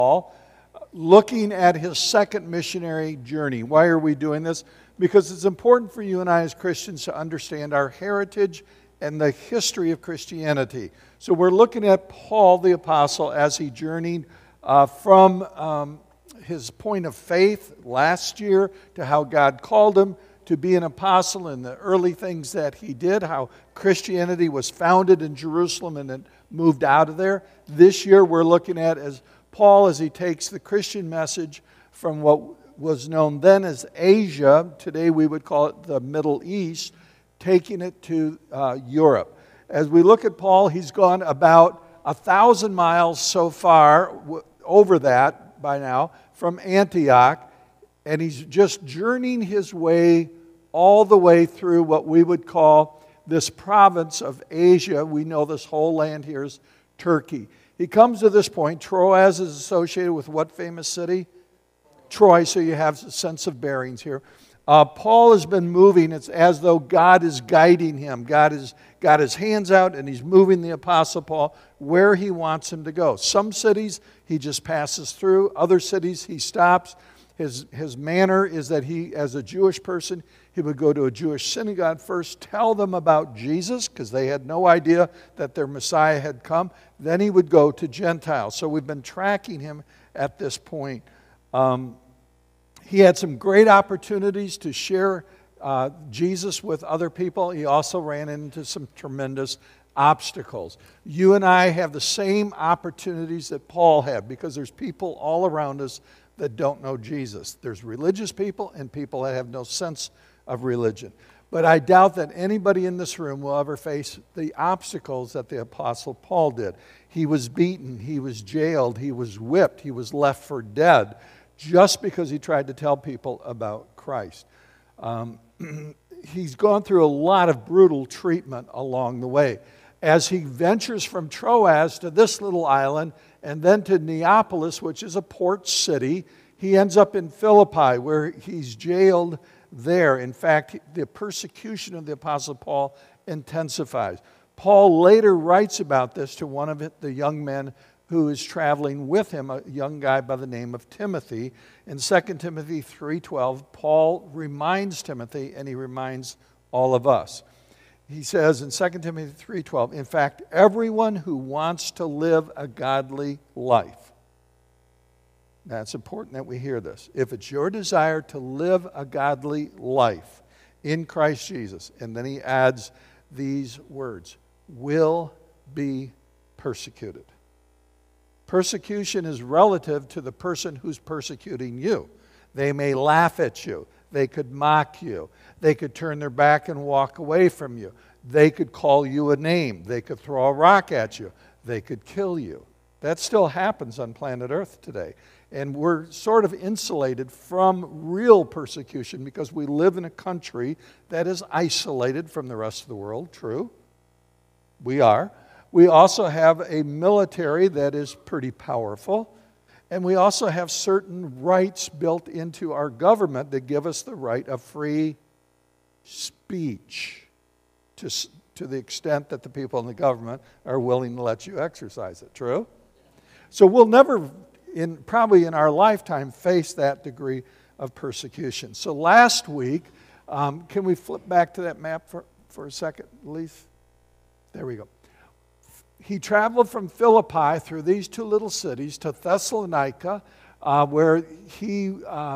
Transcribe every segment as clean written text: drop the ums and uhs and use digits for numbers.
Paul, looking at his second missionary journey. Why are we doing this? Because it's important for you and I as Christians to understand our heritage and the history of Christianity. So we're looking at Paul the Apostle as he journeyed from his point of faith last year to how God called him to be an apostle and the early things that he did, how Christianity was founded in Jerusalem and then moved out of there. This year we're looking at as Paul as he takes the Christian message from what was known then as Asia, today we would call it the Middle East, taking it to Europe. As we look at Paul, he's gone about 1,000 miles so far, over that by now, from Antioch, and he's just journeying his way all the way through what we would call this province of Asia. We know this whole land here is Turkey. He comes to this point. Troas is associated with what famous city? Troy, so you have a sense of bearings here. Paul has been moving. It's as though God is guiding him. God has got his hands out and he's moving the Apostle Paul where he wants him to go. Some cities he just passes through. Other cities he stops. His manner is that he, as a Jewish person, he would go to a Jewish synagogue first, tell them about Jesus, because they had no idea that their Messiah had come. Then he would go to Gentiles. So we've been tracking him at this point. He had some great opportunities to share Jesus with other people. He also ran into some tremendous obstacles. You and I have the same opportunities that Paul had, because there's people all around us that don't know Jesus. There's religious people and people that have no sense of religion. But I doubt that anybody in this room will ever face the obstacles that the Apostle Paul did. He was beaten, he was jailed, he was whipped, he was left for dead just because he tried to tell people about Christ. He's gone through a lot of brutal treatment along the way. As he ventures from Troas to this little island and then to Neapolis, which is a port city, he ends up in Philippi where he's jailed there. In fact, the persecution of the Apostle Paul intensifies. Paul later writes about this to one of the young men who is traveling with him, a young guy by the name of Timothy. In 2 Timothy 3:12, Paul reminds Timothy, and he reminds all of us. He says in 2 Timothy 3:12, in fact, everyone who wants to live a godly life. Now, it's important that we hear this. If it's your desire to live a godly life in Christ Jesus, and then he adds these words, will be persecuted. Persecution is relative to the person who's persecuting you. They may laugh at you. They could mock you. They could turn their back and walk away from you. They could call you a name. They could throw a rock at you. They could kill you. That still happens on planet Earth today. And we're sort of insulated from real persecution because we live in a country that is isolated from the rest of the world. True? We are. We also have a military that is pretty powerful. And we also have certain rights built into our government that give us the right of free speech to the extent that the people in the government are willing to let you exercise it. True? So we'll never, probably in our lifetime, face that degree of persecution. So last week, can we flip back to that map for a second, Elise? There we go. He traveled from Philippi through these two little cities to Thessalonica, where he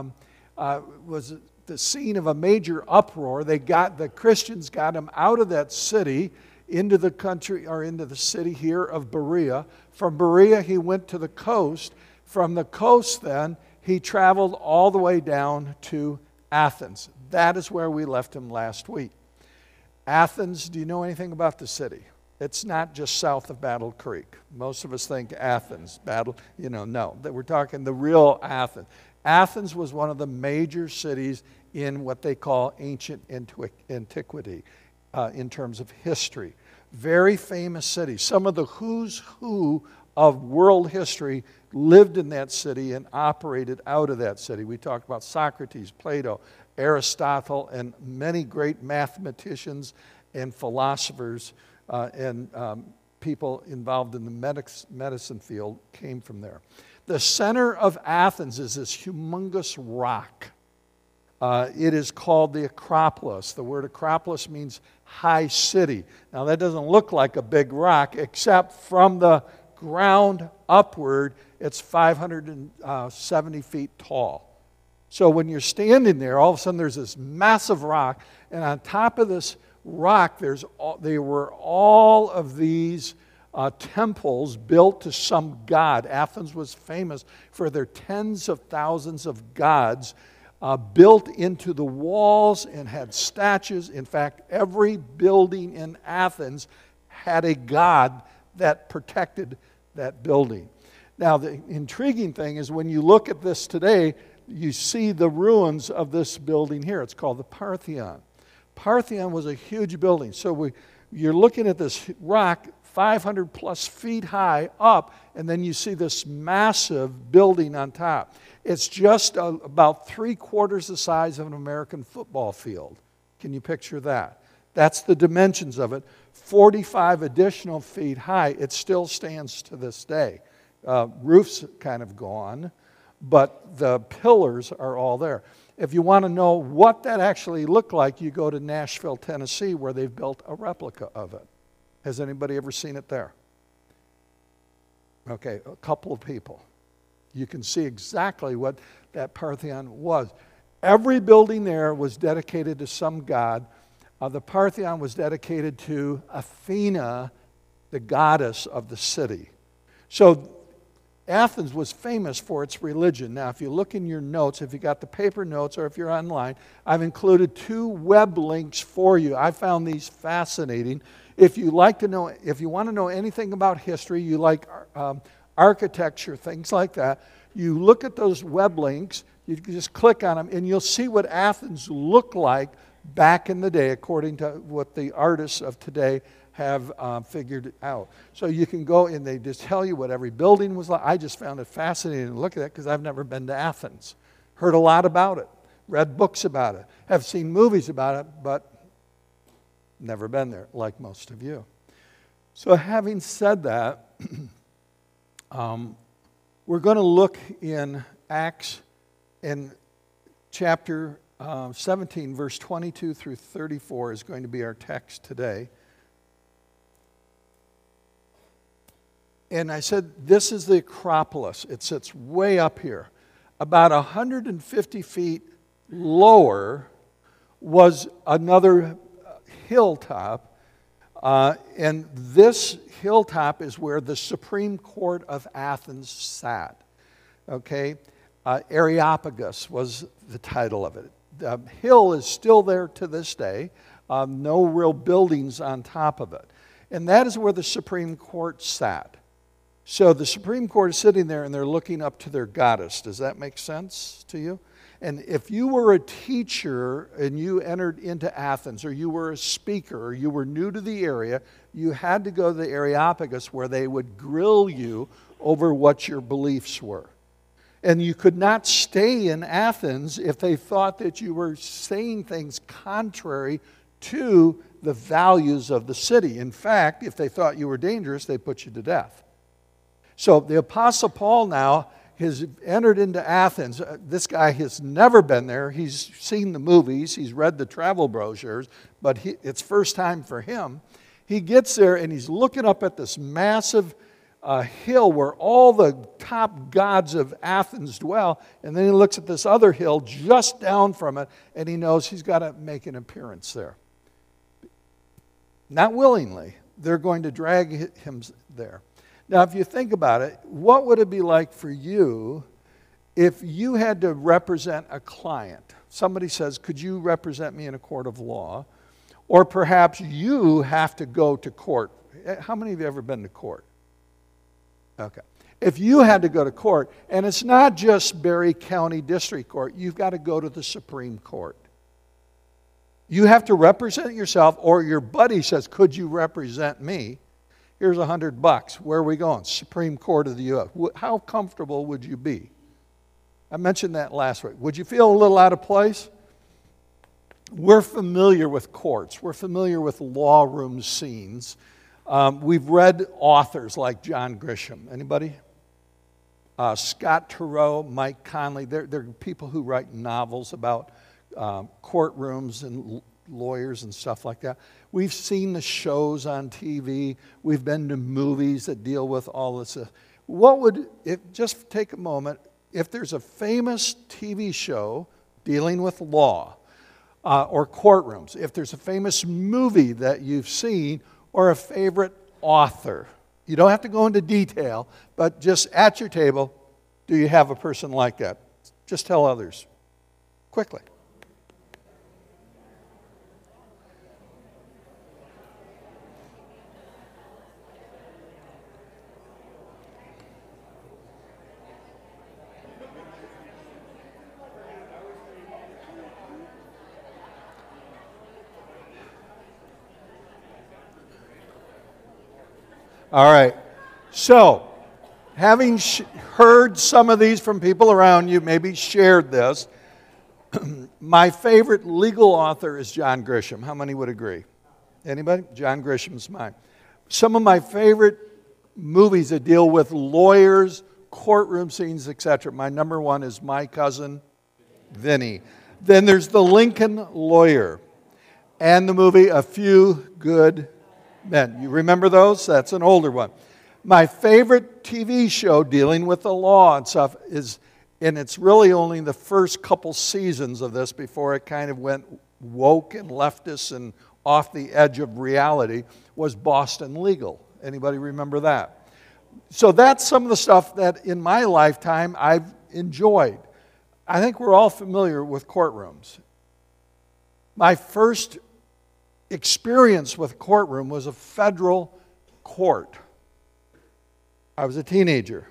was the scene of a major uproar. The Christians got him out of that city into the country, or into the city here of Berea. From Berea, he went to the coast. From the coast, then, he traveled all the way down to Athens. That is where we left him last week. Athens, do you know anything about the city? It's not just south of Battle Creek. Most of us think Athens, no. We're talking the real Athens. Athens was one of the major cities in what they call ancient antiquity in terms of history. Very famous city. Some of the who's who of world history lived in that city and operated out of that city. We talked about Socrates, Plato, Aristotle, and many great mathematicians and philosophers and people involved in the medicine field came from there. The center of Athens is this humongous rock. It is called the Acropolis. The word Acropolis means high city. Now, that doesn't look like a big rock, except from the ground upward, it's 570 feet tall. So when you're standing there, all of a sudden there's this massive rock, and on top of this rock, there were all of these temples built to some god. Athens was famous for their tens of thousands of gods built into the walls and had statues. In fact, every building in Athens had a god that protected that building. Now, the intriguing thing is when you look at this today, you see the ruins of this building here. It's called the Parthenon. Parthenon was a huge building. So you're looking at this rock 500 plus feet high up, and then you see this massive building on top. It's just about 3/4 the size of an American football field. Can you picture that? That's the dimensions of it. 45 additional feet high. It still stands to this day. Roof's kind of gone, but the pillars are all there. If you want to know what that actually looked like, you go to Nashville, Tennessee, where they've built a replica of it. Has anybody ever seen it there? Okay, a couple of people. You can see exactly what that Parthenon was. Every building there was dedicated to some god. The Parthenon was dedicated to Athena, the goddess of the city. So Athens was famous for its religion. Now, if you look in your notes, if you got the paper notes or if you're online, I've included 2 web links for you. I found these fascinating. If you want to know anything about history, you like architecture, things like that, you look at those web links, you can just click on them, and you'll see what Athens looked like back in the day, according to what the artists of today have figured out. So you can go and they just tell you what every building was like. I just found it fascinating to look at it because I've never been to Athens. Heard a lot about it, read books about it, have seen movies about it, but never been there like most of you. So having said that, we're going to look in Acts in chapter 17, verse 22 through 34 is going to be our text today. And I said, this is the Acropolis. It sits way up here. About 150 feet lower was another hilltop. And this hilltop is where the Supreme Court of Athens sat. Okay? Areopagus was the title of it. The hill is still there to this day. No real buildings on top of it. And that is where the Supreme Court sat. So the Supreme Court is sitting there and they're looking up to their goddess. Does that make sense to you? And if you were a teacher and you entered into Athens, or you were a speaker, or you were new to the area, you had to go to the Areopagus where they would grill you over what your beliefs were. And you could not stay in Athens if they thought that you were saying things contrary to the values of the city. In fact, if they thought you were dangerous, they put you to death. So the Apostle Paul now has entered into Athens. This guy has never been there. He's seen the movies. He's read the travel brochures, but it's first time for him. He gets there and he's looking up at this massive hill where all the top gods of Athens dwell, and then he looks at this other hill just down from it, and he knows he's got to make an appearance there. Not willingly. They're going to drag him there. Now, if you think about it, what would it be like for you if you had to represent a client? Somebody says, could you represent me in a court of law? Or perhaps you have to go to court. How many of you have ever been to court? Okay. If you had to go to court, and it's not just Berry County District Court, you've got to go to the Supreme Court. You have to represent yourself, or your buddy says, could you represent me? Here's $100. Where are we going? Supreme Court of the U.S. How comfortable would you be? I mentioned that last week. Would you feel a little out of place? We're familiar with courts. We're familiar with law room scenes. We've read authors like John Grisham. Anybody? Scott Turow, Mike Conley. They're people who write novels about courtrooms and lawyers and stuff like that. We've seen the shows on TV. We've been to movies that deal with all this. Just take a moment, if there's a famous TV show dealing with law or courtrooms, if there's a famous movie that you've seen or a favorite author, you don't have to go into detail, but just at your table, do you have a person like that? Just tell others quickly. All right. So, having heard some of these from people around you, maybe shared this, my favorite legal author is John Grisham. How many would agree? Anybody? John Grisham's mine. Some of my favorite movies that deal with lawyers, courtroom scenes, etc. My number one is My Cousin Vinny. Then there's The Lincoln Lawyer and the movie A Few Good Men. You remember those? That's an older one. My favorite TV show dealing with the law and stuff is, and it's really only the first couple seasons of this before it kind of went woke and leftist and off the edge of reality, was Boston Legal. Anybody remember that? So that's some of the stuff that in my lifetime I've enjoyed. I think we're all familiar with courtrooms. My first experience with a courtroom was a federal court. I was a teenager.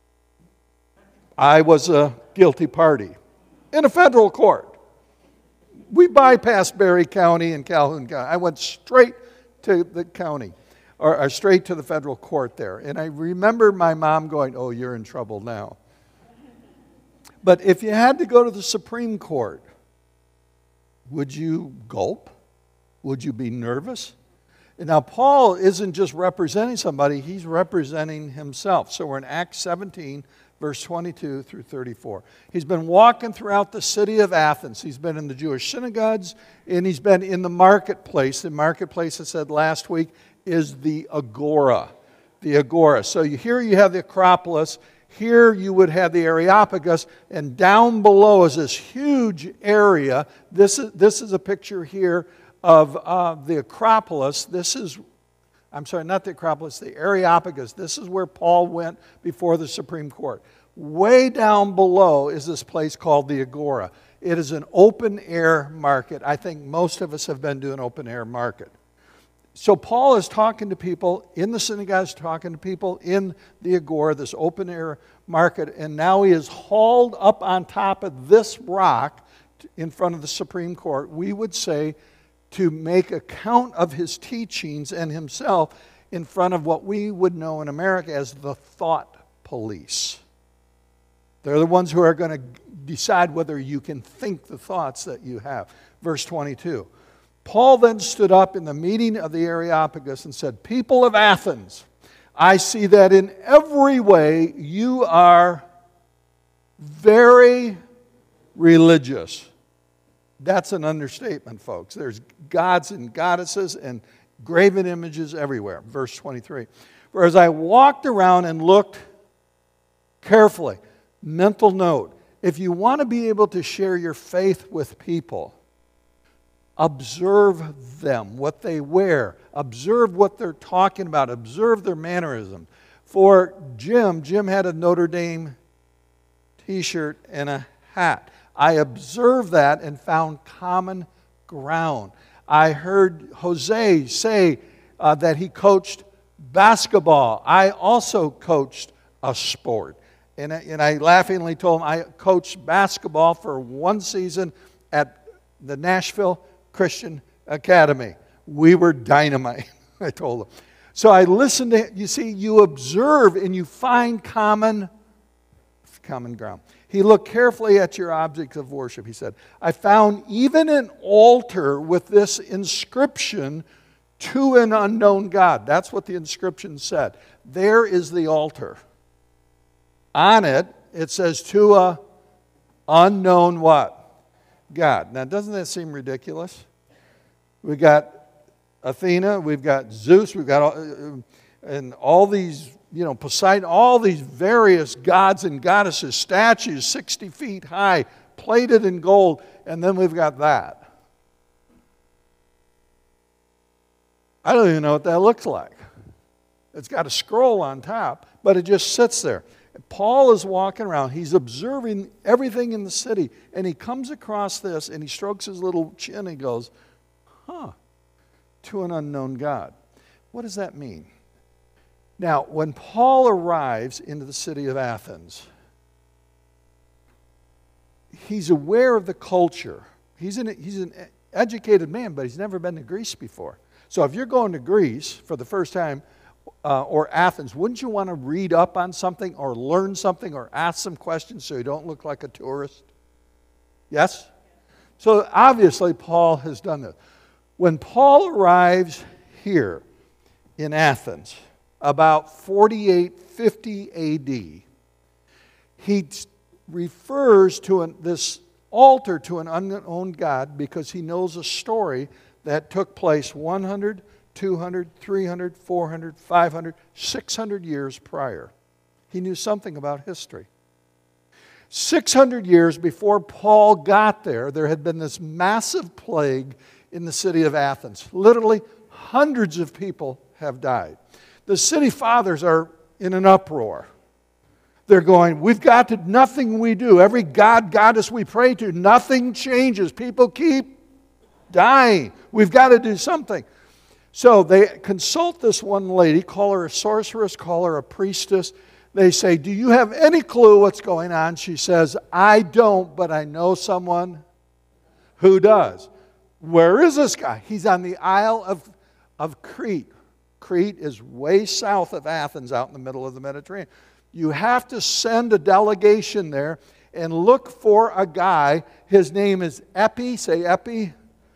I was a guilty party in a federal court. We bypassed Berry County and Calhoun County. I went straight to the county, or straight to the federal court there. And I remember my mom going, "Oh, you're in trouble now." But if you had to go to the Supreme Court, would you gulp? Would you be nervous? And now, Paul isn't just representing somebody, he's representing himself. So we're in Acts 17, verse 22 through 34. He's been walking throughout the city of Athens. He's been in the Jewish synagogues, and he's been in the marketplace. The marketplace, I said last week, is the agora. The agora. So here you have the Acropolis. Here you would have the Areopagus, and down below is this huge area. This is a picture here of the Acropolis. I'm sorry, not the Acropolis, the Areopagus. This is where Paul went before the Supreme Court. Way down below is this place called the Agora. It is an open-air market. I think most of us have been to an open-air market. So Paul is talking to people in the synagogues, talking to people in the Agora, this open-air market, and now he is hauled up on top of this rock in front of the Supreme Court. We would say to make account of his teachings and himself in front of what we would know in America as the thought police. They're the ones who are going to decide whether you can think the thoughts that you have. Verse 22. Paul then stood up in the meeting of the Areopagus and said, "People of Athens, I see that in every way you are very religious." That's an understatement, folks. There's gods and goddesses and graven images everywhere. Verse 23. "For as I walked around and looked carefully," mental note, if you want to be able to share your faith with people, observe them, what they wear. Observe what they're talking about. Observe their mannerism. For Jim had a Notre Dame t-shirt and a hat. I observed that and found common ground. I heard Jose say that he coached basketball. I also coached a sport. And I laughingly told him I coached basketball for one season at the Nashville Christian Academy. We were dynamite, I told him. So I listened to, you see, you observe and you find common ground. He looked carefully at your objects of worship, he said. I found even an altar with this inscription, "To an unknown God." That's what the inscription said. There is the altar. On it, it says to a unknown what? God. Now, doesn't that seem ridiculous? We got Athena, we've got Zeus, we've got and all these, Poseidon, all these various gods and goddesses, statues 60 feet high, plated in gold, and then we've got that. I don't even know what that looks like. It's got a scroll on top, but it just sits there. Paul is walking around. He's observing everything in the city, and he comes across this, and he strokes his little chin, and he goes, to an unknown God. What does that mean? Now, when Paul arrives into the city of Athens, he's aware of the culture. He's an educated man, but he's never been to Greece before. So if you're going to Greece for the first time, or Athens, wouldn't you want to read up on something or learn something or ask some questions so you don't look like a tourist? Yes? So obviously Paul has done this. When Paul arrives here in Athens, about 4850 AD, he refers to this altar to an unknown God because he knows a story that took place 100, 200, 300, 400, 500, 600 years prior. He knew something about history. 600 years before Paul got there, there had been this massive plague in the city of Athens. Literally, hundreds of people have died. The city fathers are in an uproar. They're going, we've got to, nothing we do, every god, goddess we pray to, nothing changes. People keep dying. We've got to do something. So they consult this one lady, call her a sorceress, call her a priestess. They say, do you have any clue what's going on? She says, I don't, but I know someone who does. Where is this guy? He's on the Isle of Crete. Crete is way south of Athens, out in the middle of the Mediterranean. You have to send a delegation there and look for a guy. His name is Epimenides.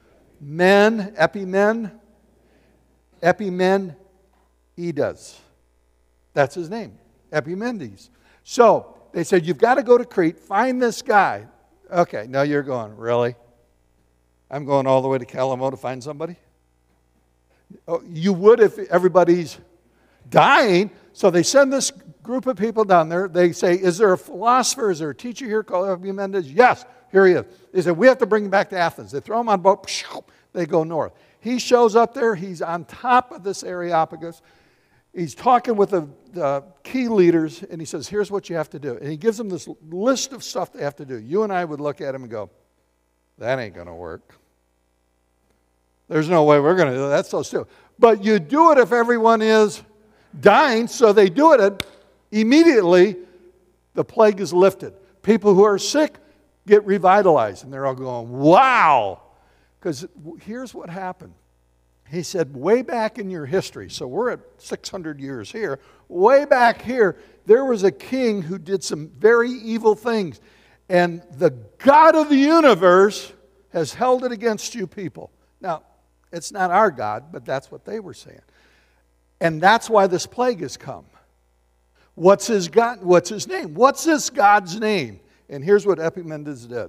That's his name, Epimenides. So they said, you've got to go to Crete, find this guy. Okay, now you're going, really? I'm going all the way to Calamo to find somebody? Oh, you would if everybody's dying. So they send this group of people down there. They say, is there a philosopher, is there a teacher here called Epimenides? Yes, here he is. They said, we have to bring him back to Athens. They throw him on a boat, they go north. He shows up there. He's on top of this Areopagus. He's talking with the key leaders, and he says, here's what you have to do. And he gives them this list of stuff they have to do. You and I would look at him and go, that ain't going to work. There's no way we're going to do that. That's so stupid. But you do it if everyone is dying, so they do it. Immediately, the plague is lifted. People who are sick get revitalized, and they're all going, wow. Because here's what happened. He said, way back in your history, so we're at 600 years here, way back here, there was a king who did some very evil things. And the God of the universe has held it against you people. Now, it's not our God, but that's what they were saying. And that's why this plague has come. What's his God? What's his name? What's this God's name? And here's what Epimenides did.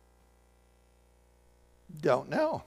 Don't know.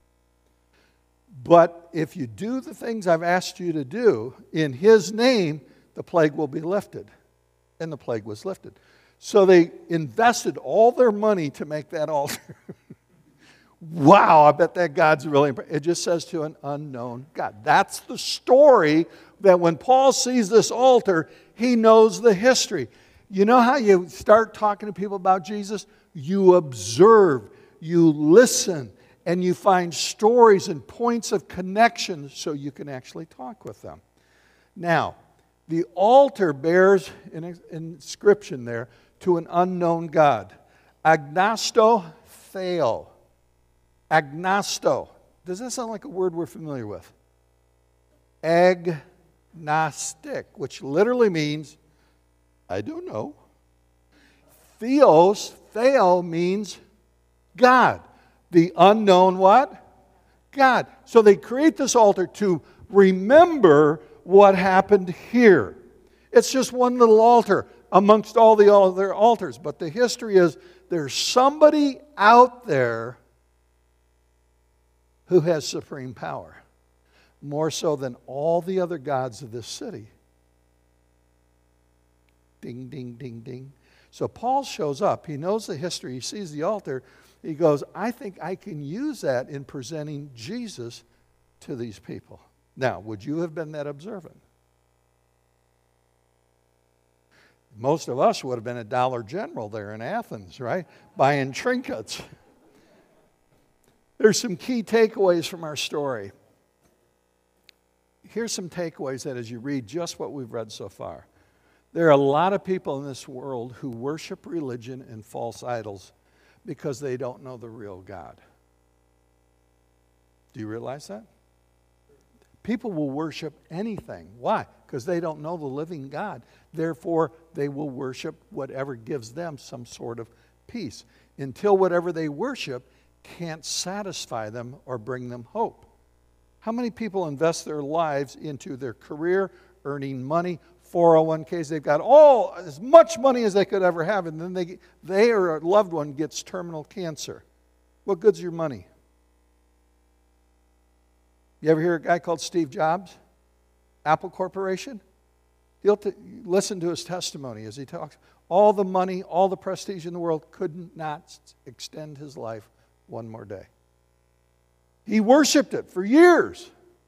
But if you do the things I've asked you to do in his name, the plague will be lifted. And the plague was lifted. So they invested all their money to make that altar. Wow, I bet that God's really important. It just says to an unknown God. That's the story that when Paul sees this altar, he knows the history. You know how you start talking to people about Jesus? You observe, you listen, and you find stories and points of connection so you can actually talk with them. Now, the altar bears an inscription there to an unknown God. Agnosto Theo. Agnosto. Does that sound like a word we're familiar with? Agnostic, which literally means, I don't know. Theo means God. The unknown what? God. So they create this altar to remember what happened here. It's just one little altar. amongst all the other altars. But the history is there's somebody out there who has supreme power, more so than all the other gods of this city. Ding, ding, ding, ding. So Paul shows up. He knows the history. He sees the altar. He goes, I think I can use that in presenting Jesus to these people. Now, would you have been that observant? Most of us would have been a Dollar General there in Athens, right? Buying trinkets. There's some key takeaways from our story. Here's some takeaways that as you read just what we've read so far. There are a lot of people in this world who worship religion and false idols because they don't know the real God. Do you realize that? People will worship anything. Why? Because they don't know the living God. Therefore, they will worship whatever gives them some sort of peace until whatever they worship can't satisfy them or bring them hope. How many people invest their lives into their career, earning money, 401ks? They've got as much money as they could ever have, and then they or a loved one gets terminal cancer. What good's your money? You ever hear a guy called Steve Jobs? Apple Corporation? Listen to his testimony as he talks. All the money, all the prestige in the world could not extend his life one more day. He worshiped it for years.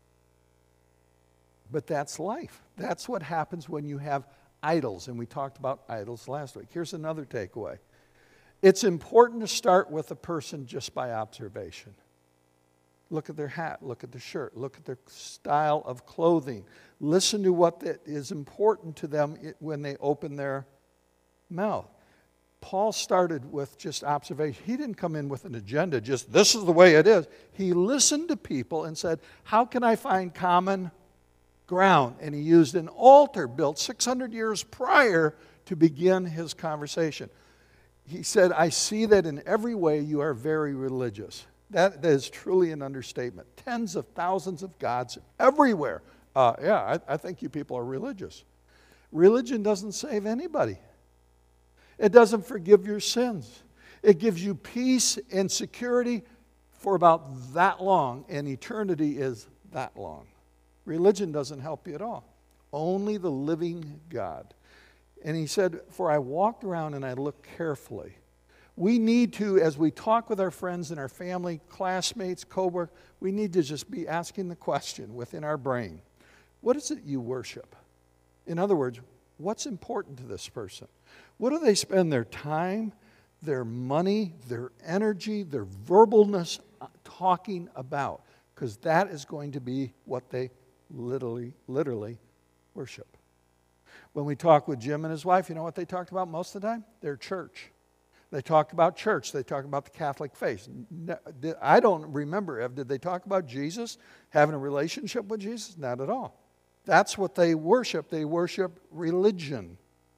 But that's life. That's what happens when you have idols. And we talked about idols last week. Here's another takeaway. It's important to start with a person just by observation. Look at their hat, look at the shirt, look at their style of clothing. Listen to what is important to them when they open their mouth. Paul started with just observation. He didn't come in with an agenda, just this is the way it is. He listened to people and said, how can I find common ground? And he used an altar built 600 years prior to begin his conversation. He said, I see that in every way you are very religious. That is truly an understatement. Tens of thousands of gods everywhere. I think you people are religious. Religion doesn't save anybody. It doesn't forgive your sins. It gives you peace and security for about that long, and eternity is that long. Religion doesn't help you at all. Only the living God. And he said, for I walked around and I looked carefully. We need to, as we talk with our friends and our family, classmates, co-workers, we need to just be asking the question within our brain, what is it you worship? In other words, what's important to this person? What do they spend their time, their money, their energy, their verbalness talking about? Because that is going to be what they literally worship. When we talk with Jim and his wife, you know what they talked about most of the time? Their church. They talked about church. They talked about the Catholic faith. I don't remember, did they talk about Jesus, having a relationship with Jesus? Not at all. That's what they worship. They worship religion.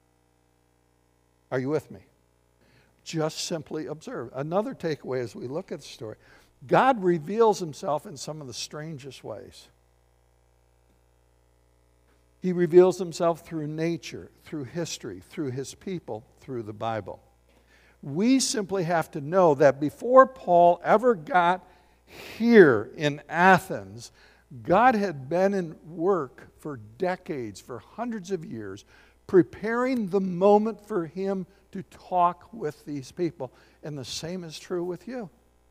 Are you with me? Just simply observe. Another takeaway as we look at the story, God reveals himself in some of the strangest ways. He reveals himself through nature, through history, through his people, through the Bible. We simply have to know that before Paul ever got here in Athens, God had been in work for decades, for hundreds of years, preparing the moment for him to talk with these people. And the same is true with you.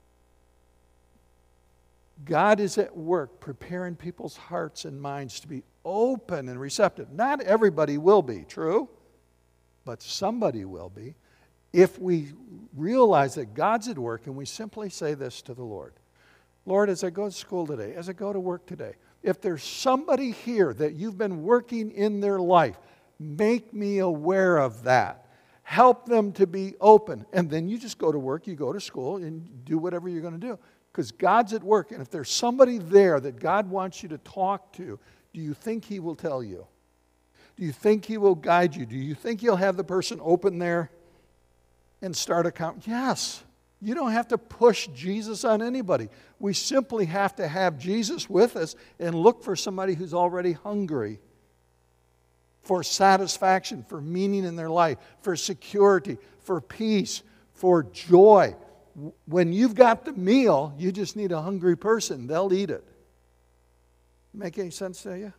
God is at work preparing people's hearts and minds to be open and receptive. Not everybody will be, true? But somebody will be. If we realize that God's at work and we simply say this to the Lord, Lord, as I go to school today, as I go to work today, if there's somebody here that you've been working in their life, make me aware of that. Help them to be open. And then you just go to work, you go to school, and do whatever you're going to do. Because God's at work. And if there's somebody there that God wants you to talk to, do you think he will tell you? Do you think he will guide you? Do you think he'll have the person open there and start a conversation? Yes. You don't have to push Jesus on anybody. We simply have to have Jesus with us and look for somebody who's already hungry for satisfaction, for meaning in their life, for security, for peace, for joy. When you've got the meal, you just need a hungry person. They'll eat it. Make any sense to you?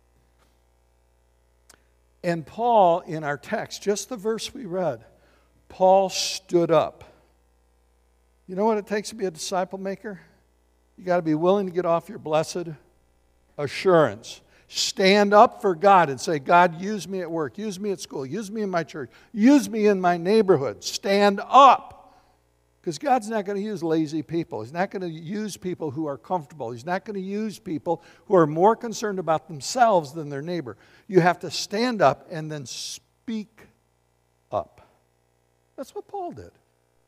And Paul, in our text, just the verse we read, Paul stood up. You know what it takes to be a disciple maker? You got to be willing to get off your blessed assurance. Stand up for God and say, God, use me at work, use me at school, use me in my church, use me in my neighborhood. Stand up. Because God's not going to use lazy people. He's not going to use people who are comfortable. He's not going to use people who are more concerned about themselves than their neighbor. You have to stand up and then speak up. That's what Paul did.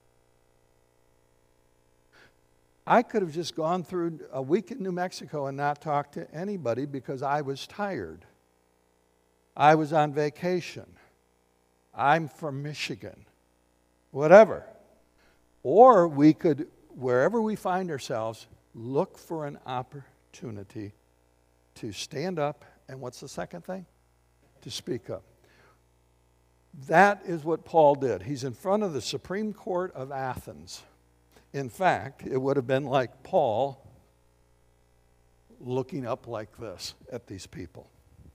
I could have just gone through a week in New Mexico and not talked to anybody because I was tired. I was on vacation. I'm from Michigan. Whatever. Or we could, wherever we find ourselves, look for an opportunity to stand up. And what's the second thing? To speak up. That is what Paul did. He's in front of the Supreme Court of Athens. In fact, it would have been like Paul looking up like this at these people.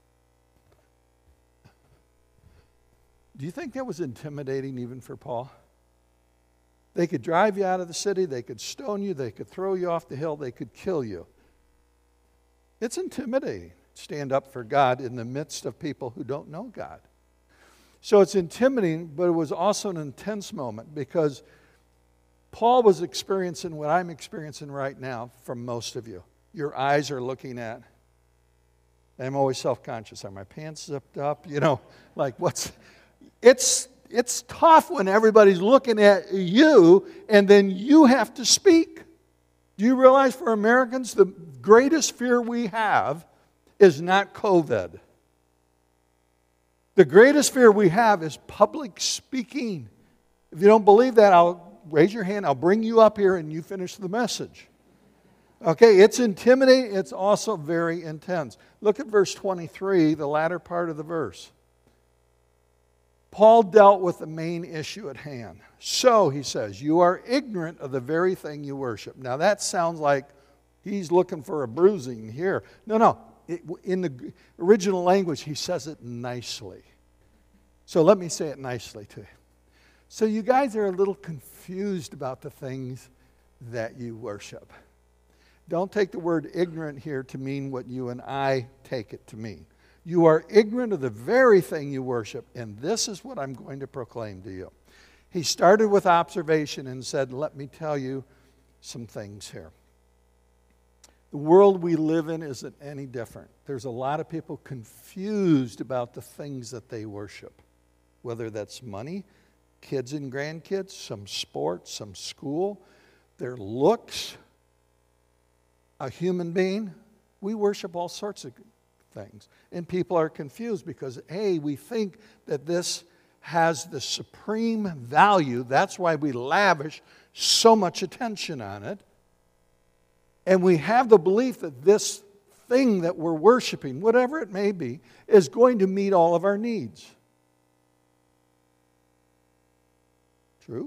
Do you think that was intimidating even for Paul? They could drive you out of the city, they could stone you, they could throw you off the hill, they could kill you. It's intimidating to stand up for God in the midst of people who don't know God. So it's intimidating, but it was also an intense moment because Paul was experiencing what I'm experiencing right now from most of you. Your eyes are looking at, I'm always self-conscious. Are my pants zipped up? You know, like it's tough when everybody's looking at you and then you have to speak. Do you realize for Americans, the greatest fear we have is not COVID. The greatest fear we have is public speaking. If you don't believe that, I'll raise your hand. I'll bring you up here and you finish the message. Okay, it's intimidating. It's also very intense. Look at verse 23, the latter part of the verse. Paul dealt with the main issue at hand. So, he says, you are ignorant of the very thing you worship. Now, that sounds like he's looking for a bruising here. No. In the original language, he says it nicely. So, let me say it nicely to you. So, you guys are a little confused about the things that you worship. Don't take the word ignorant here to mean what you and I take it to mean. You are ignorant of the very thing you worship, and this is what I'm going to proclaim to you. He started with observation and said, let me tell you some things here. The world we live in isn't any different. There's a lot of people confused about the things that they worship, whether that's money, kids and grandkids, some sports, some school, their looks, a human being. We worship all sorts of things. And people are confused because, A, we think that this has the supreme value. That's why we lavish so much attention on it. And we have the belief that this thing that we're worshiping, whatever it may be, is going to meet all of our needs. True?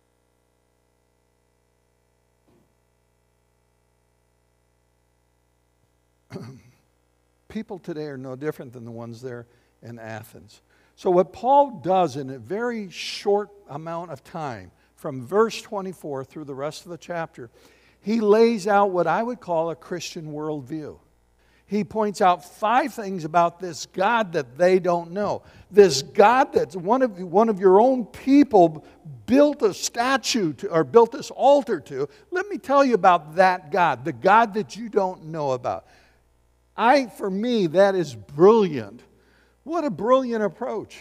People today are no different than the ones there in Athens. So what Paul does in a very short amount of time, from verse 24 through the rest of the chapter, he lays out what I would call a Christian worldview. He points out 5 things about this God that they don't know. This God that one of your own people built a statue to, or built this altar to. Let me tell you about that God, the God that you don't know about. For me, that is brilliant. What a brilliant approach.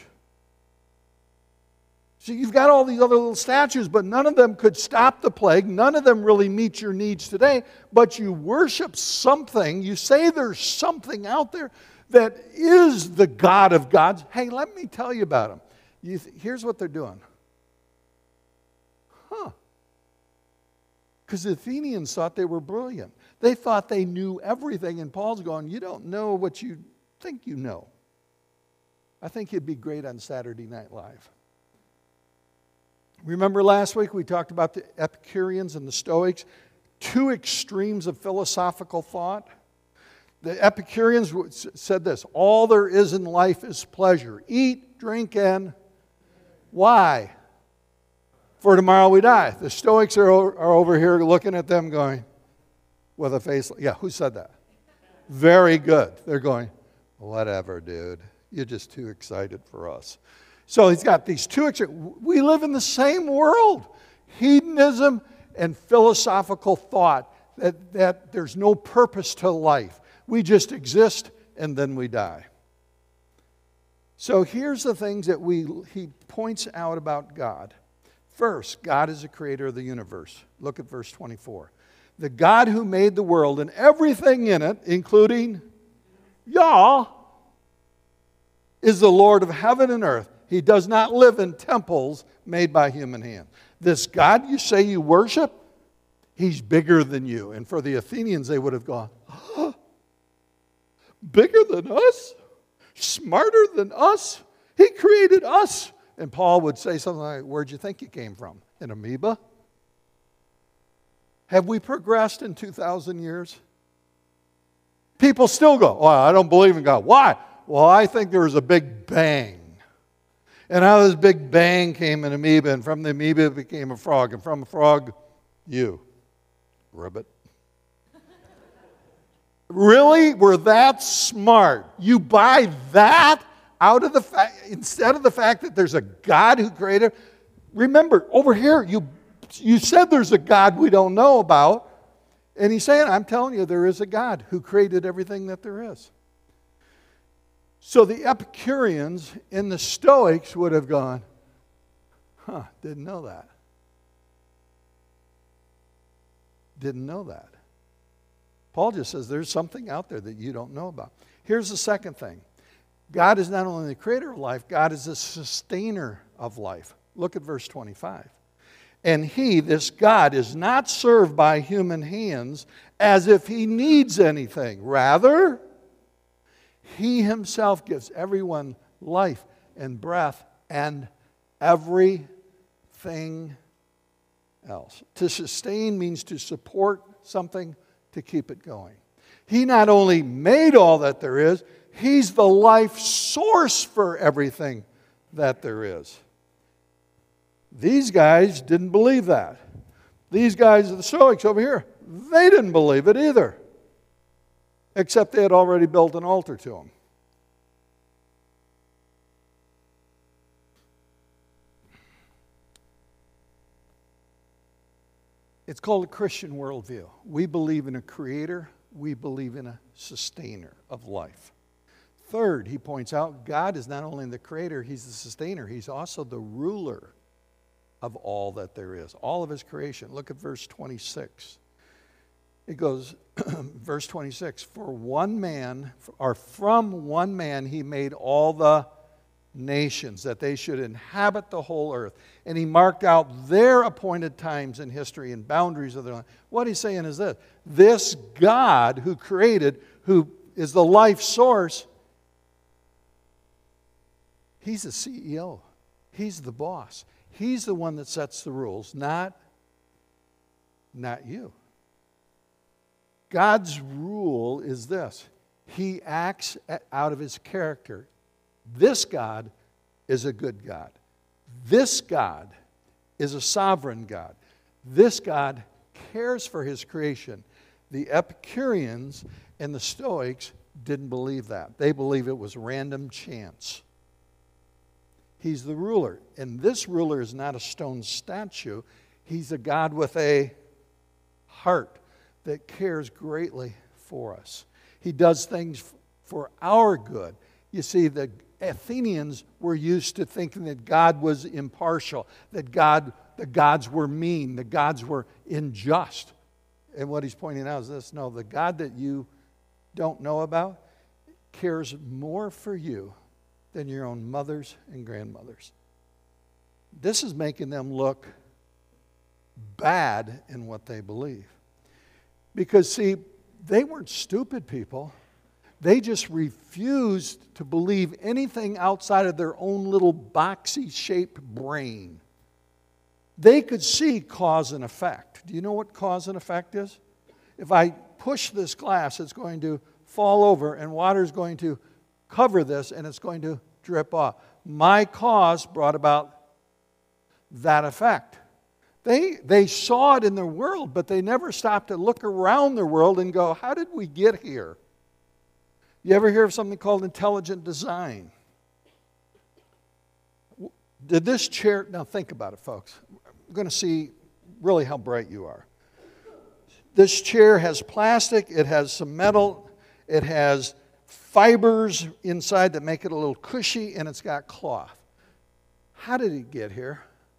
So you've got all these other little statues, but none of them could stop the plague. None of them really meet your needs today. But you worship something. You say there's something out there that is the God of gods. Hey, let me tell you about him. Here's what they're doing. Because the Athenians thought they were brilliant. They thought they knew everything, and Paul's going, you don't know what you think you know. I think he'd be great on Saturday Night Live. Remember last week we talked about the Epicureans and the Stoics, two extremes of philosophical thought. The Epicureans said this: all there is in life is pleasure. Eat, drink, and why? For tomorrow we die. The Stoics are over here looking at them going, with a face, yeah, who said that? Very good. They're going, whatever, dude. You're just too excited for us. So he's got these two extremes. We live in the same world. Hedonism and philosophical thought that there's no purpose to life. We just exist and then we die. So here's the things that he points out about God. First, God is the creator of the universe. Look at verse 24. The God who made the world and everything in it, including Yah, is the Lord of heaven and earth. He does not live in temples made by human hands. This God you say you worship, he's bigger than you. And for the Athenians, they would have gone, huh? Bigger than us? Smarter than us? He created us. And Paul would say something like, where'd you think you came from? An amoeba? Have we progressed in 2,000 years? People still go, oh, I don't believe in God. Why? Well, I think there was a big bang. And out of this big bang came an amoeba, and from the amoeba it became a frog, and from a frog, you. Ribbit. Really? We're that smart? You buy that out of the fact, instead of the fact that there's a God who created? Remember, over here, you said there's a God we don't know about. And he's saying, I'm telling you, there is a God who created everything that there is. So the Epicureans and the Stoics would have gone, didn't know that. Didn't know that. Paul just says there's something out there that you don't know about. Here's the second thing. God is not only the creator of life, God is the sustainer of life. Look at verse 25. And he, this God, is not served by human hands as if he needs anything. Rather, he himself gives everyone life and breath and everything else. To sustain means to support something, to keep it going. He not only made all that there is, he's the life source for everything that there is. These guys didn't believe that. These guys, the Stoics over here, they didn't believe it either. Except they had already built an altar to him. It's called a Christian worldview. We believe in a creator. We believe in a sustainer of life. Third, he points out, God is not only the creator, he's the sustainer. He's also the ruler of all that there is, all of his creation. Look at verse 26. It goes, verse 26, for one man, or from one man he made all the nations, that they should inhabit the whole earth. And he marked out their appointed times in history and boundaries of their land. What he's saying is this God who created, who is the life source, he's the CEO. He's the boss. He's the one that sets the rules, not you. God's rule is this. He acts out of his character. This God is a good God. This God is a sovereign God. This God cares for his creation. The Epicureans and the Stoics didn't believe that. They believe it was random chance. He's the ruler. And this ruler is not a stone statue. He's a God with a heart that cares greatly for us. He does things for our good. You see, the Athenians were used to thinking that God was impartial, that the gods were mean, the gods were unjust. And what he's pointing out is this: no, the God that you don't know about cares more for you than your own mothers and grandmothers. This is making them look bad in what they believe. Because, see, they weren't stupid people. They just refused to believe anything outside of their own little boxy-shaped brain. They could see cause and effect. Do you know what cause and effect is? If I push this glass, it's going to fall over, and water is going to cover this, and it's going to drip off. My cause brought about that effect. They saw it in their world, but they never stopped to look around their world and go, how did we get here? You ever hear of something called intelligent design? Did this chair, now think about it, folks. We're going to see really how bright you are. This chair has plastic, it has some metal, it has fibers inside that make it a little cushy, and it's got cloth. How did it get here?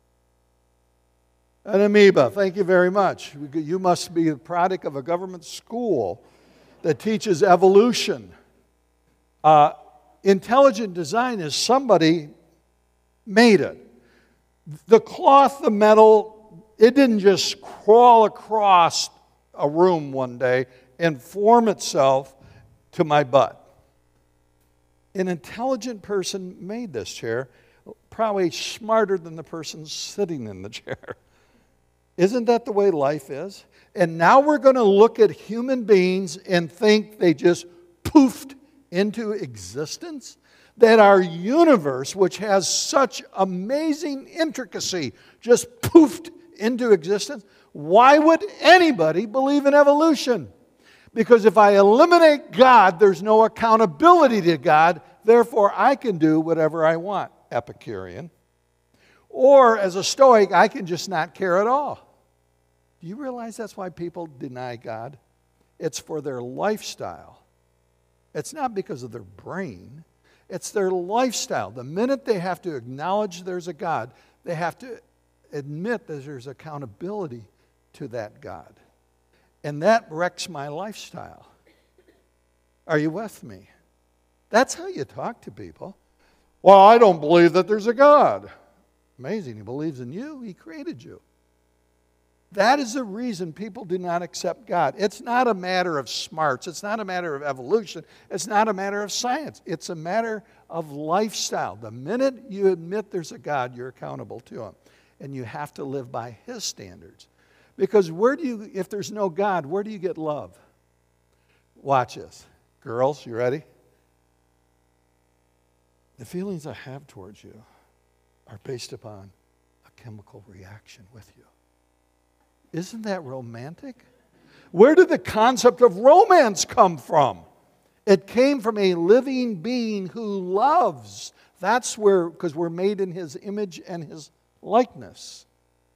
An amoeba, thank you very much. You must be the product of a government school that teaches evolution. Intelligent design is somebody made it. The cloth, the metal, it didn't just crawl across a room one day and form itself to my butt. An intelligent person made this chair, probably smarter than the person sitting in the chair. Isn't that the way life is? And now we're going to look at human beings and think they just poofed into existence? That our universe, which has such amazing intricacy, just poofed into existence? Why would anybody believe in evolution? Because if I eliminate God, there's no accountability to God. Therefore, I can do whatever I want, Epicurean. Or as a Stoic, I can just not care at all. Do you realize that's why people deny God? It's for their lifestyle. It's not because of their brain. It's their lifestyle. The minute they have to acknowledge there's a God, they have to admit that there's accountability to that God. And that wrecks my lifestyle. Are you with me? That's how you talk to people. Well, I don't believe that there's a God. Amazing. He believes in you. He created you. That is the reason people do not accept God. It's not a matter of smarts. It's not a matter of evolution. It's not a matter of science. It's a matter of lifestyle. The minute you admit there's a God, you're accountable to Him. And you have to live by His standards. Because if there's no God, where do you get love? Watch this. Girls, you ready? The feelings I have towards you are based upon a chemical reaction with you. Isn't that romantic? Where did the concept of romance come from? It came from a living being who loves. That's where, because we're made in His image and His likeness.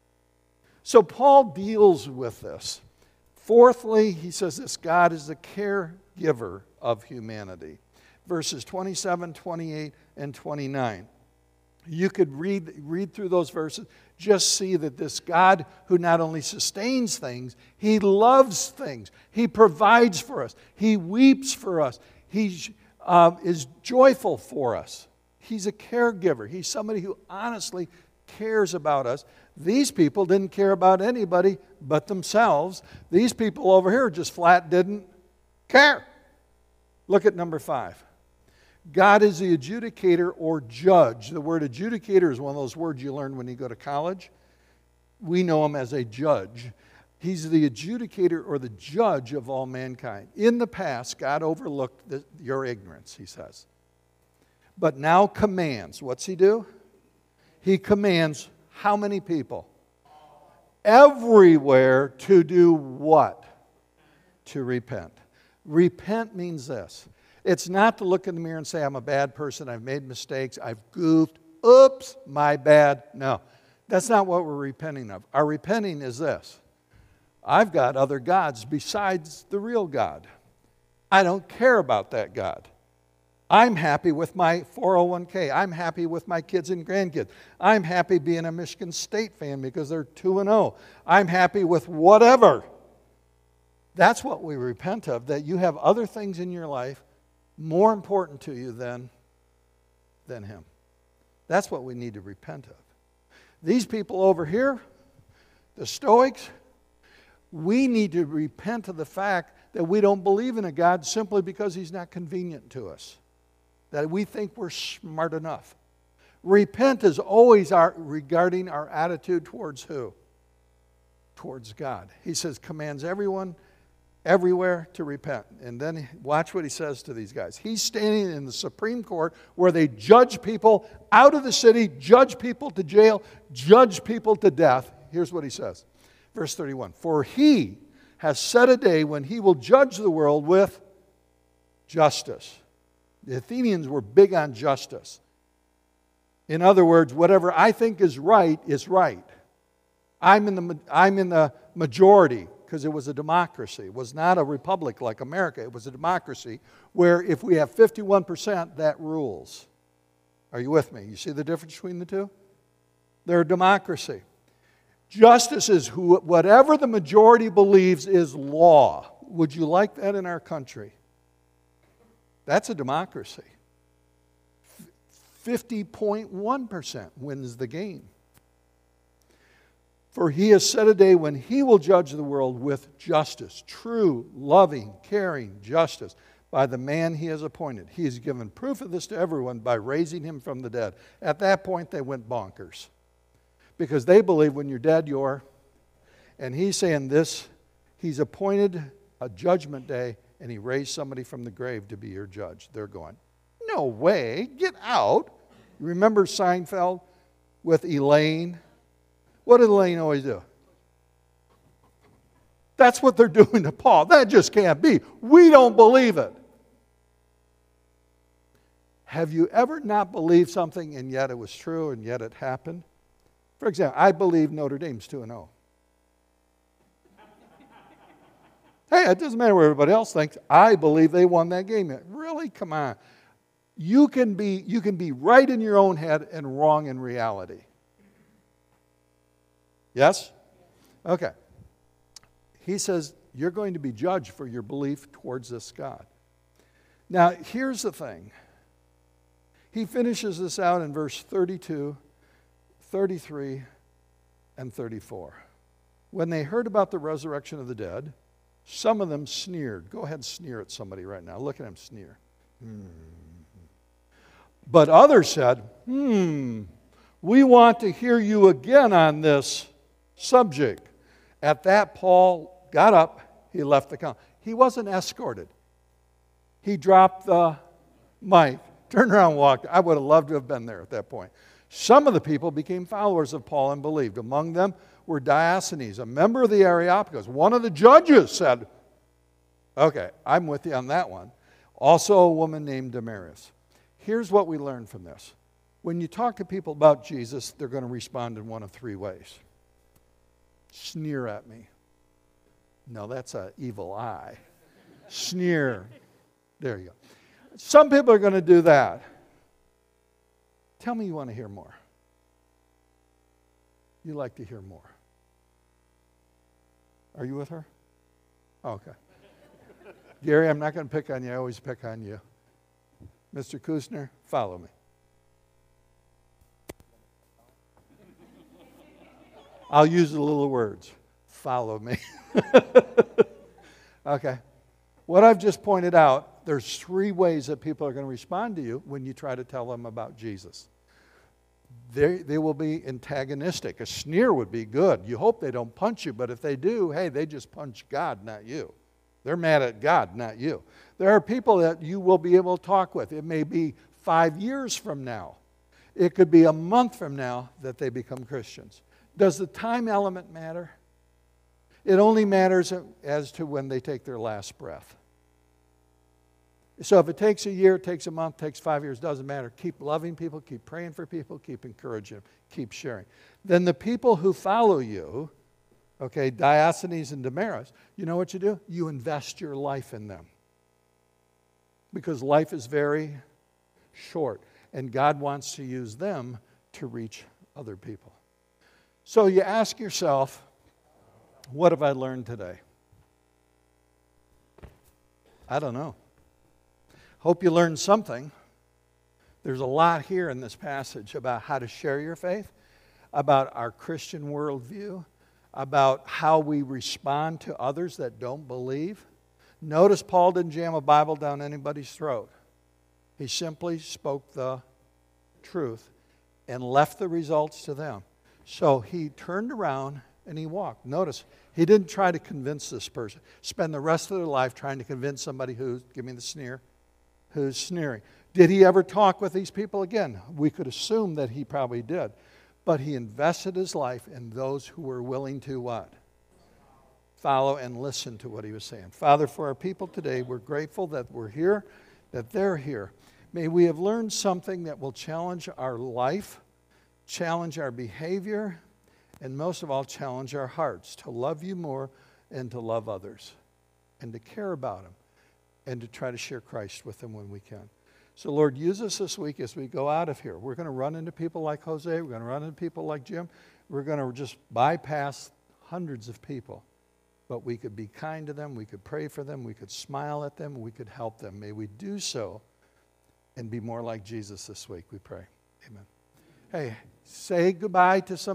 So Paul deals with this. Fourthly, he says this: God is the caregiver of humanity. Verses 27, 28, and 29. You could read through those verses, just see that this God who not only sustains things, He loves things. He provides for us. He weeps for us. He is joyful for us. He's a caregiver. He's somebody who honestly cares about us. These people didn't care about anybody but themselves. These people over here just flat didn't care. Look at number 5. God is the adjudicator or judge. The word adjudicator is one of those words you learn when you go to college. We know Him as a judge. He's the adjudicator or the judge of all mankind. In the past, God overlooked your ignorance, He says. But now commands. What's He do? He commands how many people? Everywhere to do what? To repent. Repent means this. It's not to look in the mirror and say, I'm a bad person, I've made mistakes, I've goofed, oops, my bad. No, that's not what we're repenting of. Our repenting is this: I've got other gods besides the real God. I don't care about that God. I'm happy with my 401k. I'm happy with my kids and grandkids. I'm happy being a Michigan State fan because they're 2-0. I'm happy with whatever. That's what we repent of, that you have other things in your life more important to you than Him. That's what we need to repent of. These people over here, the Stoics, We need to repent of the fact that we don't believe in a God simply because He's not convenient to us, that we think we're smart enough. Repent is always regarding our attitude towards who? Towards God. He says, commands everyone, everywhere to repent. And then watch what He says to these guys. He's standing in the Supreme Court where they judge people out of the city, judge people to jail, judge people to death. Here's what He says. Verse 31. For He has set a day when He will judge the world with justice. The Athenians were big on justice. In other words, whatever I think is right is right. I'm in the majority because it was a democracy. It was not a republic like America. It was a democracy where if we have 51%, that rules. Are you with me? You see the difference between the two? They're a democracy. Justice is whatever the majority believes is law. Would you like that in our country? That's a democracy. 50.1% wins the game. For He has set a day when He will judge the world with justice, true, loving, caring justice, by the man He has appointed. He has given proof of this to everyone by raising Him from the dead. At that point, they went bonkers. Because they believe when you're dead, you're. And He's saying this, He's appointed a judgment day, and He raised somebody from the grave to be your judge. They're going, no way, get out. You remember Seinfeld with Elaine? What did Elaine always do? That's what they're doing to Paul. That just can't be. We don't believe it. Have you ever not believed something and yet it was true and yet it happened? For example, I believe Notre Dame's 2-0. Hey, it doesn't matter what everybody else thinks. I believe they won that game. Really? Come on. You can be right in your own head and wrong in reality. Yes? Okay. He says you're going to be judged for your belief towards this God. Now, here's the thing. He finishes this out in verse 32, 33, and 34. When they heard about the resurrection of the dead, some of them sneered. Go ahead and sneer at somebody right now. Look at him sneer. But others said, we want to hear you again on this subject. At that, Paul got up. He left the council. He wasn't escorted. He dropped the mic, turned around and walked. I would have loved to have been there at that point. Some of the people became followers of Paul and believed. Among them were Diogenes, a member of the Areopagus. One of the judges said, okay, I'm with you on that one. Also a woman named Damaris. Here's what we learn from this. When you talk to people about Jesus, they're going to respond in one of three ways. Sneer at me. No, that's an evil eye. Sneer. There you go. Some people are going to do that. Tell me you want to hear more. You like to hear more. Are you with her? Okay. Gary, I'm not going to pick on you. I always pick on you. Mr. Kusner, follow me. I'll use the little words. Follow me. Okay. What I've just pointed out, there's three ways that people are going to respond to you when you try to tell them about Jesus. They will be antagonistic. A sneer would be good. You hope they don't punch you, but if they do, hey, they just punch God, not you. They're mad at God, not you. There are people that you will be able to talk with. It may be 5 years from now. It could be a month from now that they become Christians. Does the time element matter? It only matters as to when they take their last breath. So if it takes a year, it takes a month, takes 5 years, doesn't matter. Keep loving people, keep praying for people, keep encouraging them, keep sharing. Then the people who follow you, okay, Diogenes and Damaris, you know what you do? You invest your life in them. Because life is very short, and God wants to use them to reach other people. So you ask yourself, what have I learned today? I don't know. Hope you learned something. There's a lot here in this passage about how to share your faith, about our Christian worldview, about how we respond to others that don't believe. Notice Paul didn't jam a Bible down anybody's throat. He simply spoke the truth and left the results to them. So he turned around and he walked. Notice, he didn't try to convince this person. Spend the rest of their life trying to convince somebody who's, give me the sneer, who's sneering. Did he ever talk with these people again? We could assume that he probably did. But he invested his life in those who were willing to what? Follow and listen to what he was saying. Father, for our people today, we're grateful that we're here, that they're here. May we have learned something that will challenge our life, challenge our behavior, and most of all, challenge our hearts to love you more and to love others and to care about them and to try to share Christ with them when we can. So, Lord, use us this week as we go out of here. We're going to run into people like Jose. We're going to run into people like Jim. We're going to just bypass hundreds of people. But we could be kind to them. We could pray for them. We could smile at them. We could help them. May we do so and be more like Jesus this week, we pray. Amen. Hey, say goodbye to some.